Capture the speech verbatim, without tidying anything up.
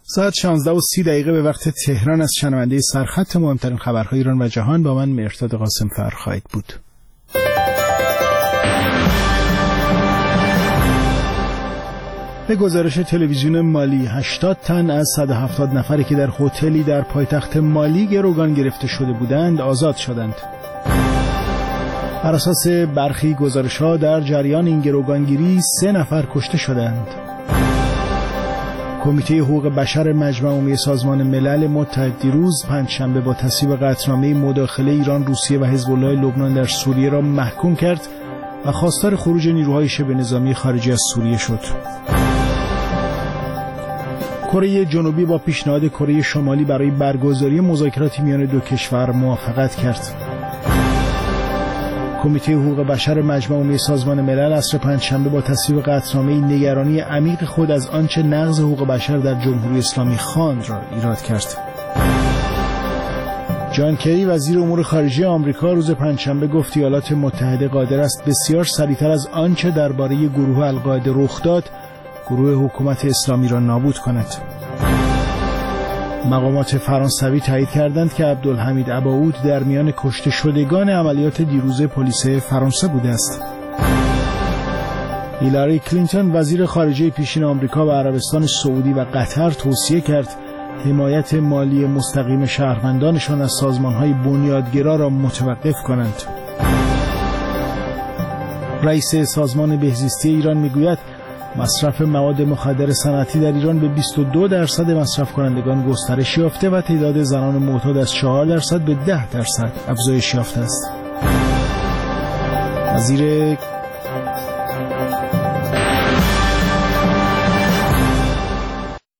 ساعت شانزده و سی دقیقه به وقت تهران از شنونده سرخط مهمترین خبرهای ایران و جهان با من مهرداد قاسم‌فر خواهید بود. به گزارش تلویزیون مالی هشتاد تن از صد و هفتاد نفری که در هتلی در پایتخت مالی گروگان گرفته شده بودند آزاد شدند. بر اساس برخی گزارش‌ها در جریان این گروگانگیری سه نفر کشته شدند. کمیته حقوق بشر مجمع عمومی سازمان ملل متحد دیروز پنجشنبه با تصویب قطعنامه مداخله ایران، روسیه و حزب الله لبنان در سوریه را محکوم کرد و خواستار خروج نیروهای شبه نظامی خارجی از سوریه شد. کره جنوبی با پیشنهاد کره شمالی برای برگزاری مذاکراتی میان دو کشور موافقت کرد. کمیته حقوق بشر مجمع عمومی سازمان ملل عصر پنجشنبه با تصویب قطعنامه نگرانی عمیق خود از آنچه نقض حقوق بشر در جمهوری اسلامی خواند را ایراد کرد. جان کری وزیر امور خارجه آمریکا روز پنجشنبه گفت ایالات متحده قادر است بسیار سریعتر از آنچه درباره گروه القاعده رخ داد گروه حکومت اسلامی را نابود کند. مقامات فرانسوی تایید کردند که عبدالحمید اباعود در میان کشته شدگان عملیات دیروز پلیس فرانسه بوده است. هیلاری کلینتون وزیر خارجه پیشین آمریکا به عربستان سعودی و قطر توصیه کرد حمایت مالی مستقیم شهروندانشان از سازمان‌های بنیادگرا را متوقف کنند. رئیس سازمان بهزیستی ایران میگوید مصرف مواد مخدر صنعتی در ایران به بیست و دو درصد مصرف کنندگان گسترش یافته و تعداد زنان معتاد از چهار درصد به ده درصد افزایش یافته است. وزیر